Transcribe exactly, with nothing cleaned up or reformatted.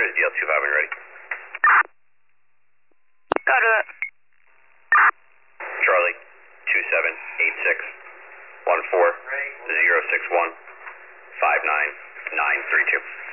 is D L two five when you're ready. Got it. Charlie, two seven eight six one four zero six one five nine nine three two.